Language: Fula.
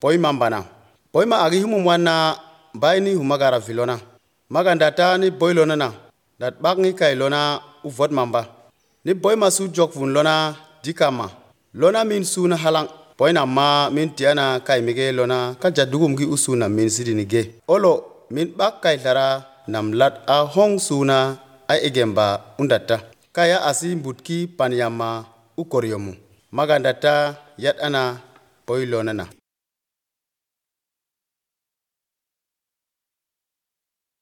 poi mambana poi ma agi humu mwana bai ni humagara vilona maganda ta ni boy lona na dat bak ni kai lona u vot mamba ni boy ma su jok vun lona dikama lona min su na halang poi na ma min tiana kai mige lona ka jadugum gi usuna min sidini ge olo min bak kai lara nam lat a hong suna a egemba undata kaya asi mbutki panyama u koryomu maganda ta yat ana boy lona na